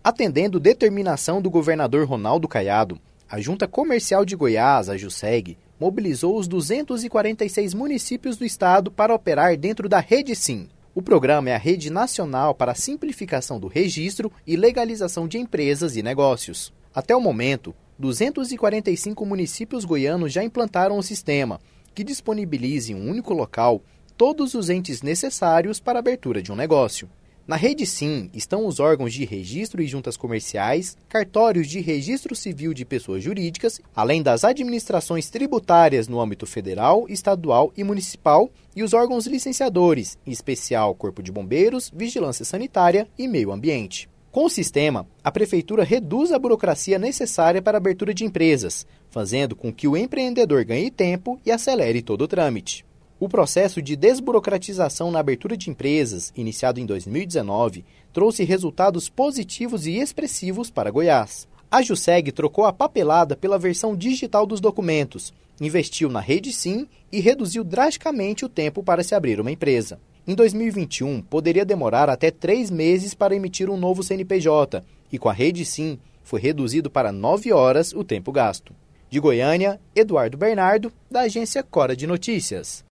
Atendendo determinação do governador Ronaldo Caiado, a Junta Comercial de Goiás, a JUSEG, mobilizou os 246 municípios do estado para operar dentro da Rede Sim. O programa é a rede nacional para a simplificação do registro e legalização de empresas e negócios. Até o momento, 245 municípios goianos já implantaram o sistema, que disponibiliza em um único local todos os entes necessários para a abertura de um negócio. Na Rede Sim estão os órgãos de registro e juntas comerciais, cartórios de registro civil de pessoas jurídicas, além das administrações tributárias no âmbito federal, estadual e municipal e os órgãos licenciadores, em especial Corpo de Bombeiros, Vigilância Sanitária e Meio Ambiente. Com o sistema, a Prefeitura reduz a burocracia necessária para a abertura de empresas, fazendo com que o empreendedor ganhe tempo e acelere todo o trâmite. O processo de desburocratização na abertura de empresas, iniciado em 2019, trouxe resultados positivos e expressivos para Goiás. A JUSEG trocou a papelada pela versão digital dos documentos, investiu na Rede Sim e reduziu drasticamente o tempo para se abrir uma empresa. Em 2021, poderia demorar até 3 meses para emitir um novo CNPJ, e com a Rede Sim foi reduzido para 9 horas o tempo gasto. De Goiânia, Eduardo Bernardo, da agência Cora de Notícias.